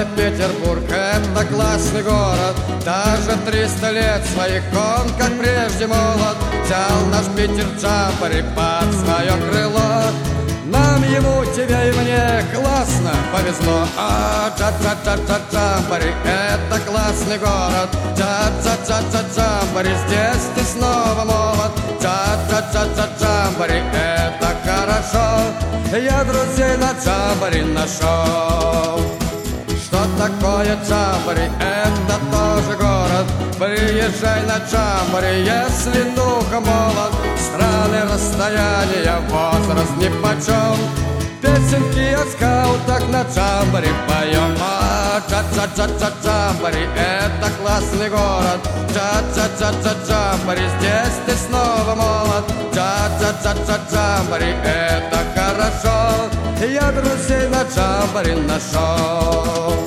мне Петербург, это классный город. Даже 300 лет своих он, как прежде, молод. Взял наш Питер Джамбари под свое крыло. Нам, ему, тебе и мне классно повезло. Джамбари, это классный город. Джамбари, здесь ты снова молод. Джамбари, это хорошо. Я друзей на Джамбари нашел. Что такое Джамбари? Это тоже город. Приезжай на Джамбари, если духом молод. Страны, расстояния, возраст нипочем. Песенки о скаутах на Джамбари поем. Джамбари, это классный город. Джамбари, здесь ты снова молод. Джамбари, это хорошо. Я друзей на Джамбари нашел.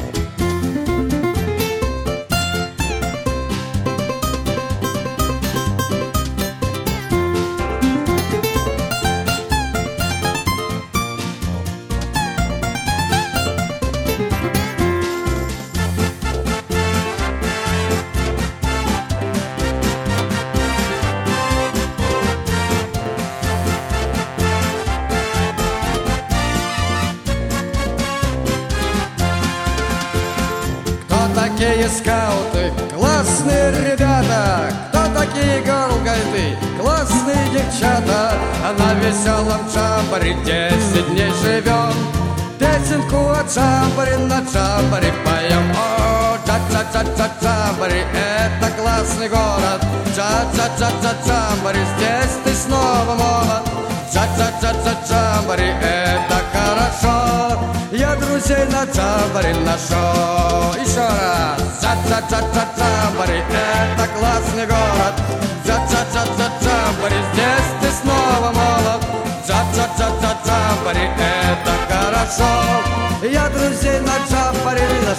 Такие скауты, классные ребята. Кто такие герлгайды, классные девчата. А на веселом Джамбари 10 дней живем. Песенку о Джамбари на Джамбари поем. О, Джамбари, это классный город. Джамбари, здесь ты снова молод. Джамбари, это хорошо. Я друзей на Джамбари нашел. Еще раз. Джамбари, это классный город. Джамбари, здесь ты снова молод. Джамбари, это хорошо. Я друзей на Джамбари нашел.